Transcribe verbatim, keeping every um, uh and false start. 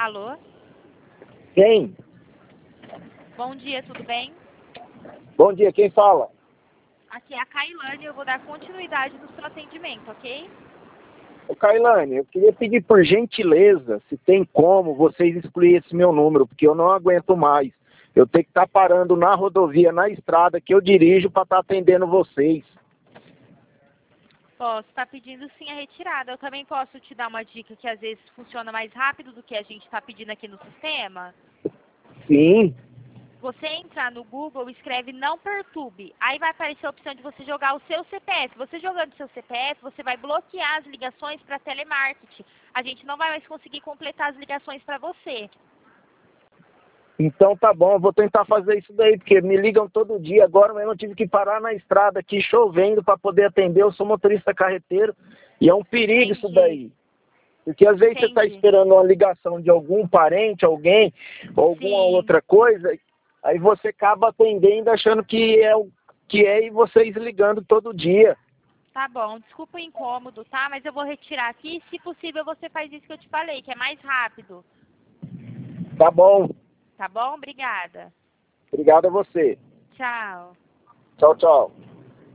Alô? Quem? Bom dia, tudo bem? Bom dia, quem fala? Aqui é a Kailane, eu vou dar continuidade no seu atendimento, ok? Ô, Kailane, eu queria pedir por gentileza, se tem como vocês excluir esse meu número, porque eu não aguento mais. Eu tenho que estar parando na rodovia, na estrada que eu dirijo para estar atendendo vocês. Posso estar pedindo sim a retirada. Eu também posso te dar uma dica que às vezes funciona mais rápido do que a gente está pedindo aqui no sistema? Sim. Você entrar no Google, escreve não perturbe. Aí vai aparecer a opção de você jogar o seu C P F. Você jogando o seu C P F, você vai bloquear as ligações para telemarketing. A gente não vai mais conseguir completar as ligações para você. Então tá bom, eu vou tentar fazer isso daí, porque me ligam todo dia. Agora mesmo eu tive que parar na estrada aqui chovendo para poder atender. Eu sou motorista carreteiro e é um perigo Entendi. isso daí. Porque às vezes você está Entendi. esperando uma ligação de algum parente, alguém, ou alguma Sim. outra coisa, aí você acaba atendendo achando que é o que é e vocês ligando todo dia. Tá bom, desculpa o incômodo, tá? Mas eu vou retirar aqui. Se possível, você faz isso que eu te falei, que é mais rápido. Tá bom. Tá bom? Obrigada. Obrigado a você. Tchau. Tchau, tchau.